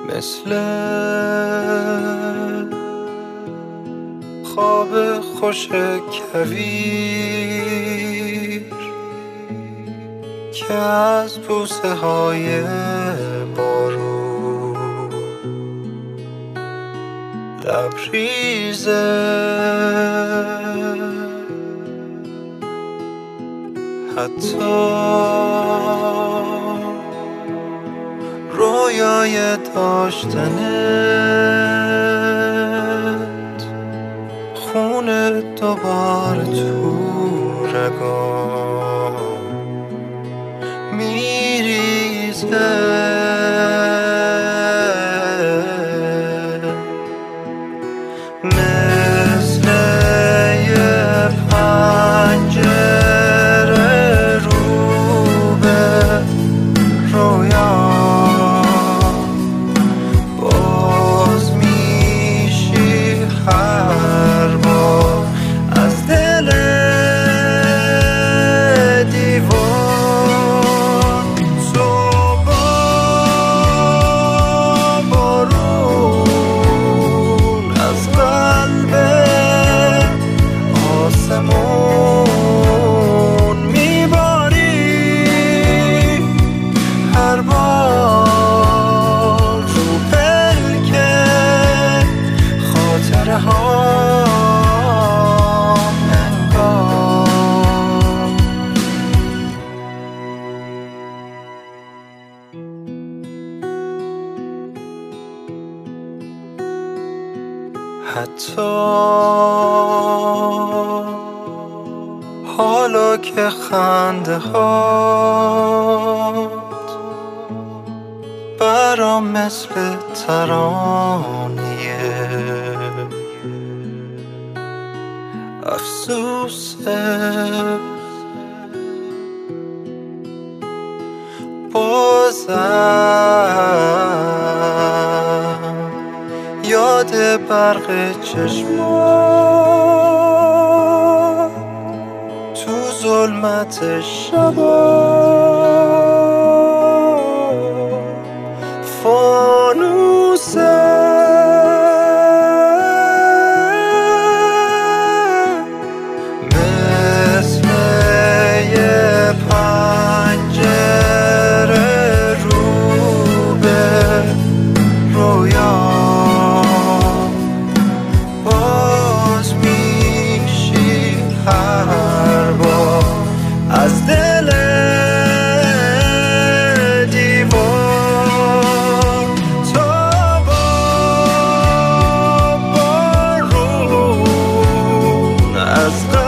مثل خواب خوش کویر که از بوسه های بارون لبریزه، حتی رویای داشتنت خون دوباره تو رگام میریزه. مثل یه پنجره رو به رویام باز میشی هر بار از دل دیوار. تو با بارون از قلب آسمون میباری هر بار رو پلکه خاطره هام انگار. حتی حالا که خنده هات برام مثل ترانیه، افسوسه بازم یاد برق چشمات تو ظلمت شبا فانوسه. مثل یه پنجره رو به رویام باز میشی هر بار از دل دیوار. تو با بارون از